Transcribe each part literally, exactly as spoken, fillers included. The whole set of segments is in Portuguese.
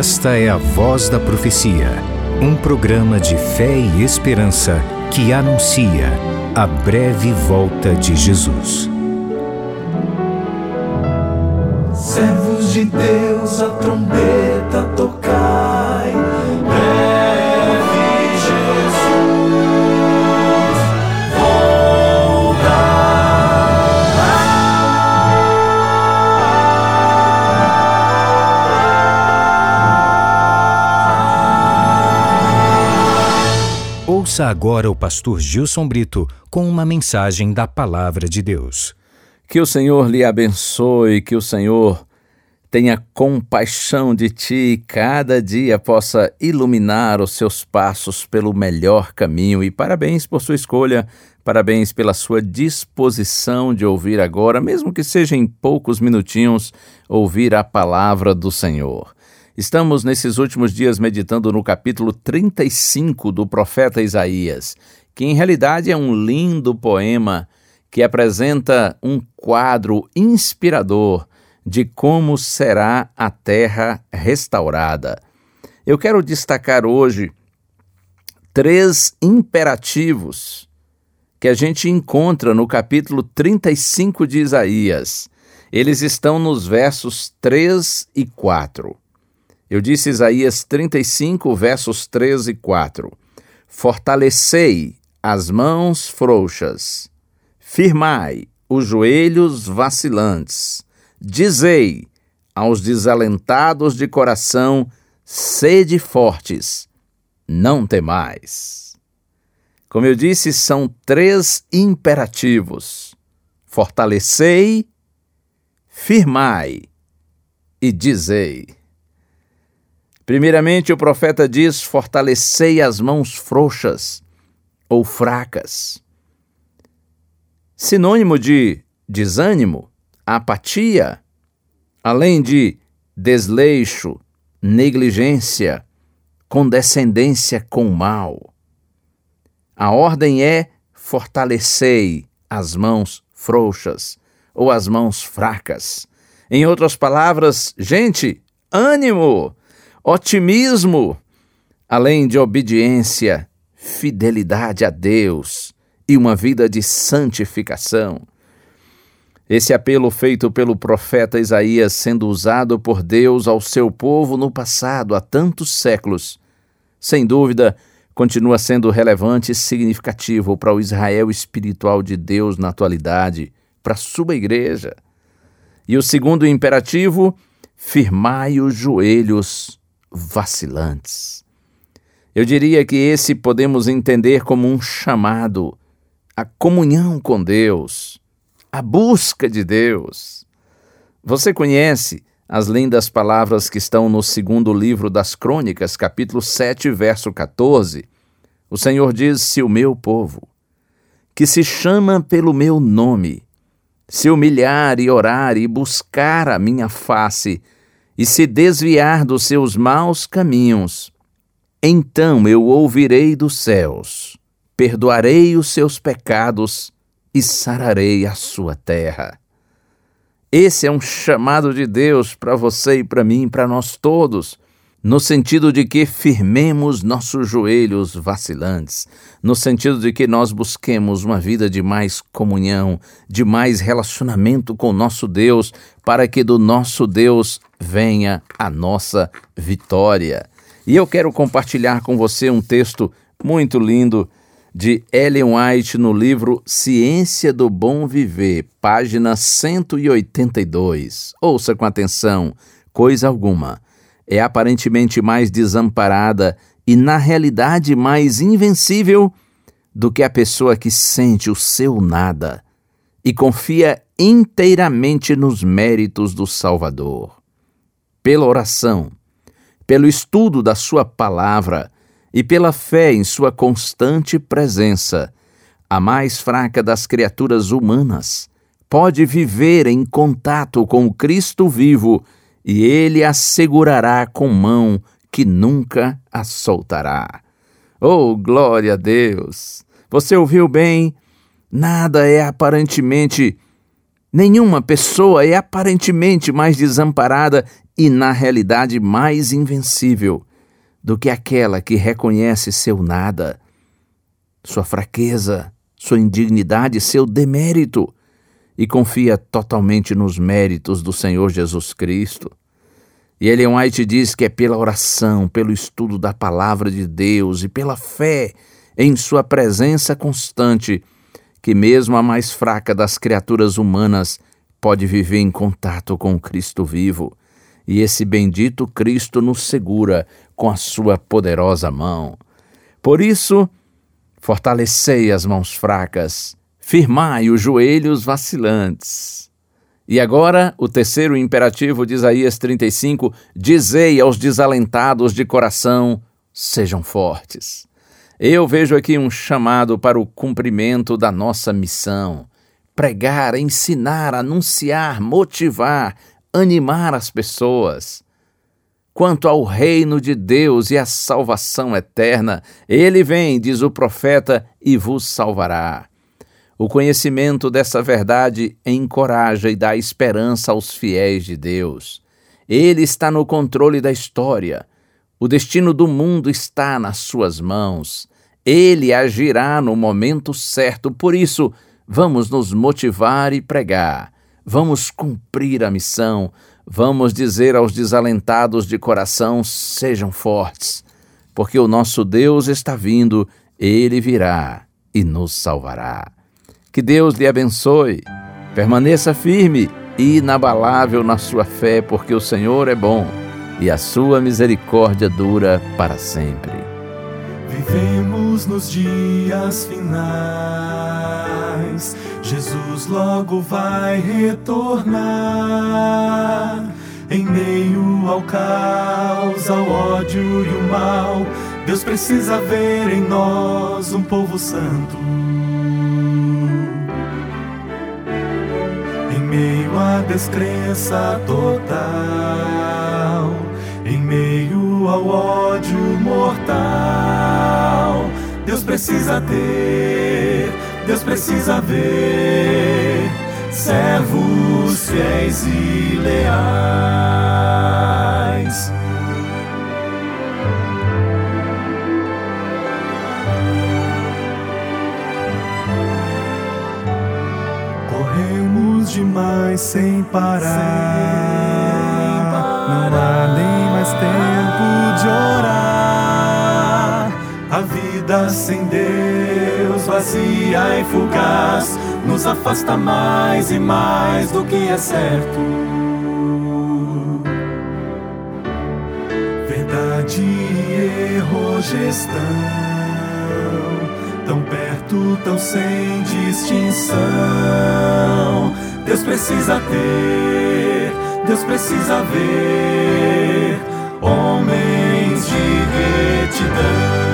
Esta é a Voz da Profecia, um programa de fé e esperança que anuncia a breve volta de Jesus. Servos de Deus, a trombeta tocai, breve Jesus voltará. Ouça agora o pastor Gilson Brito com uma mensagem da Palavra de Deus. Que o Senhor lhe abençoe, que o Senhor tenha compaixão de ti e cada dia possa iluminar os seus passos pelo melhor caminho. E parabéns por sua escolha, parabéns pela sua disposição de ouvir agora, mesmo que seja em poucos minutinhos, ouvir a palavra do Senhor. Estamos nesses últimos dias meditando no capítulo trinta e cinco do profeta Isaías, que em realidade é um lindo poema que apresenta um quadro inspirador de como será a terra restaurada. Eu quero destacar hoje três imperativos que a gente encontra no capítulo trinta e cinco de Isaías. Eles estão nos versos três e quatro. Eu disse Isaías trinta e cinco, versos três e quatro. Fortalecei as mãos frouxas, firmai os joelhos vacilantes, dizei aos desalentados de coração, sede fortes, não temais. Como eu disse, são três imperativos: fortalecei, firmai e dizei. Primeiramente, o profeta diz: fortalecei as mãos frouxas ou fracas. Sinônimo de desânimo, apatia, além de desleixo, negligência, condescendência com o mal. A ordem é: fortalecei as mãos frouxas ou as mãos fracas. Em outras palavras, gente, ânimo, otimismo, além de obediência, fidelidade a Deus e uma vida de santificação. Esse apelo feito pelo profeta Isaías, sendo usado por Deus ao seu povo no passado, há tantos séculos, sem dúvida, continua sendo relevante e significativo para o Israel espiritual de Deus na atualidade, para a sua igreja. E o segundo imperativo: firmai os joelhos vacilantes. Eu diria que esse podemos entender como um chamado à comunhão com Deus, à busca de Deus. Você conhece as lindas palavras que estão no segundo livro das Crônicas, capítulo sete, verso quatorze? O Senhor diz: se o meu povo, que se chama pelo meu nome, se humilhar e orar e buscar a minha face, e se desviar dos seus maus caminhos, então eu ouvirei dos céus, perdoarei os seus pecados e sararei a sua terra. Esse é um chamado de Deus para você e para mim, para nós todos, no sentido de que firmemos nossos joelhos vacilantes, no sentido de que nós busquemos uma vida de mais comunhão, de mais relacionamento com nosso Deus, para que do nosso Deus venha a nossa vitória. E eu quero compartilhar com você um texto muito lindo de Ellen White no livro Ciência do Bom Viver, página cento e oitenta e dois. Ouça com atenção: coisa alguma é aparentemente mais desamparada e, na realidade, mais invencível do que a pessoa que sente o seu nada e confia inteiramente nos méritos do Salvador. Pela oração, pelo estudo da sua palavra e pela fé em sua constante presença, a mais fraca das criaturas humanas pode viver em contato com o Cristo vivo, e Ele a segurará com mão que nunca a soltará. Oh, glória a Deus! Você ouviu bem? Nada é aparentemente, nenhuma pessoa é aparentemente mais desamparada e na realidade mais invencível do que aquela que reconhece seu nada, sua fraqueza, sua indignidade, seu demérito e confia totalmente nos méritos do Senhor Jesus Cristo. E Ellen White diz que é pela oração, pelo estudo da palavra de Deus e pela fé em sua presença constante que mesmo a mais fraca das criaturas humanas pode viver em contato com o Cristo vivo. E esse bendito Cristo nos segura com a sua poderosa mão. Por isso, fortalecei as mãos fracas, firmai os joelhos vacilantes. E agora, o terceiro imperativo de Isaías trinta e cinco, dizei aos desalentados de coração, sejam fortes. Eu vejo aqui um chamado para o cumprimento da nossa missão. Pregar, ensinar, anunciar, motivar, animar as pessoas. Quanto ao reino de Deus e à salvação eterna, ele vem, diz o profeta, e vos salvará. O conhecimento dessa verdade encoraja e dá esperança aos fiéis de Deus. Ele está no controle da história. O destino do mundo está nas suas mãos. Ele agirá no momento certo. Por isso, vamos nos motivar e pregar. Vamos cumprir a missão. Vamos dizer aos desalentados de coração, sejam fortes, porque o nosso Deus está vindo, ele virá e nos salvará. Que Deus lhe abençoe. Permaneça firme e inabalável na sua fé, porque o Senhor é bom e a sua misericórdia dura para sempre. Vivemos nos dias finais, Jesus logo vai retornar. Em meio ao caos, ao ódio e o mal, Deus precisa ver em nós um povo santo. Em meio à descrença total, em meio ao ódio mortal, Deus precisa ter, Deus precisa ver servos fiéis e leais. Corremos demais sem parar, não há nem mais tempo de orar. A vida sem Deus, vazia e fugaz, nos afasta mais e mais do que é certo. Verdade e erro gestão, tão perto, tão sem distinção. Deus precisa ter, Deus precisa ver homens de retidão.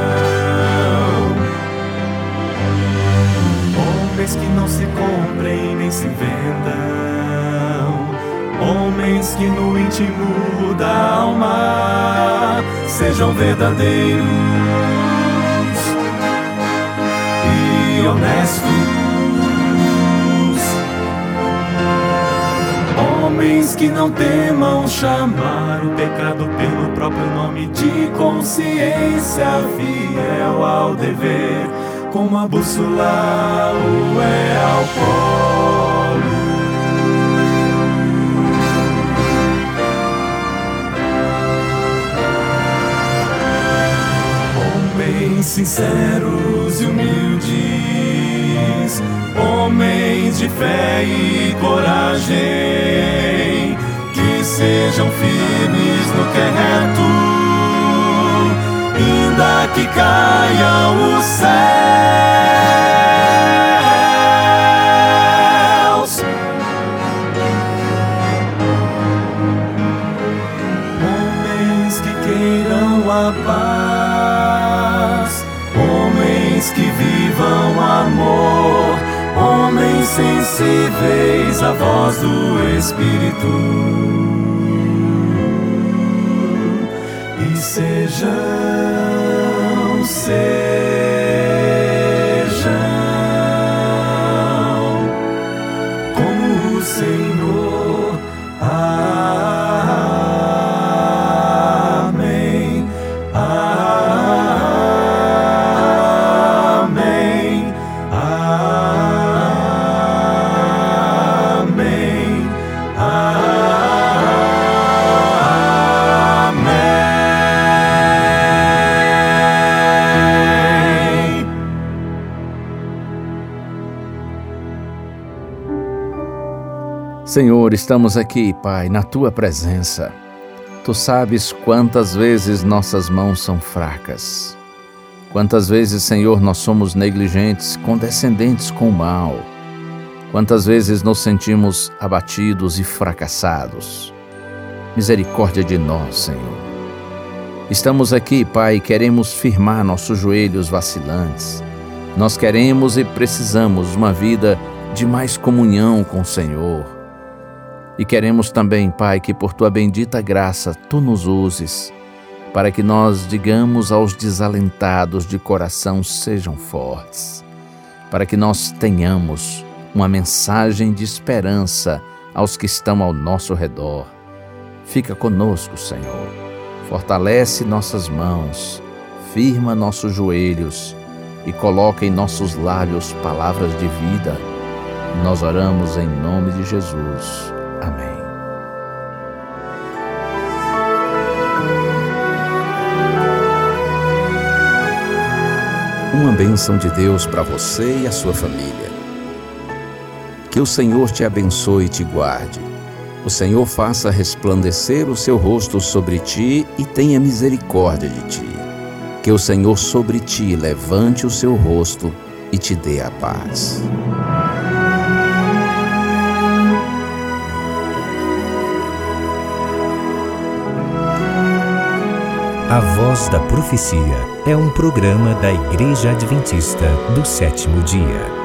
Homens que não se comprem nem se vendam, homens que no íntimo da alma sejam verdadeiros e honestos. Homens que não temam chamar o pecado pelo próprio nome, de consciência fiel ao dever, como a bússola o é ao polo. Homens sinceros e humildes, homens de fé e coragem, que sejam firmes no que é reto, ainda que caiam os céus. Homens que queiram a paz, homens que vivam amor, homens sensíveis à voz do Espírito, e sejam, sejam como o Senhor. Ah, Senhor, estamos aqui, Pai, na Tua presença. Tu sabes quantas vezes nossas mãos são fracas. Quantas vezes, Senhor, nós somos negligentes, condescendentes com o mal. Quantas vezes nos sentimos abatidos e fracassados. Misericórdia de nós, Senhor. Estamos aqui, Pai, e queremos firmar nossos joelhos vacilantes. Nós queremos e precisamos uma vida de mais comunhão com o Senhor. E queremos também, Pai, que por Tua bendita graça Tu nos uses, para que nós digamos aos desalentados de coração sejam fortes, para que nós tenhamos uma mensagem de esperança aos que estão ao nosso redor. Fica conosco, Senhor. Fortalece nossas mãos, firma nossos joelhos e coloca em nossos lábios palavras de vida. Nós oramos em nome de Jesus. Amém. Uma bênção de Deus para você e a sua família. Que o Senhor te abençoe e te guarde. O Senhor faça resplandecer o seu rosto sobre ti e tenha misericórdia de ti. Que o Senhor sobre ti levante o seu rosto e te dê a paz. A Voz da Profecia é um programa da Igreja Adventista do Sétimo Dia.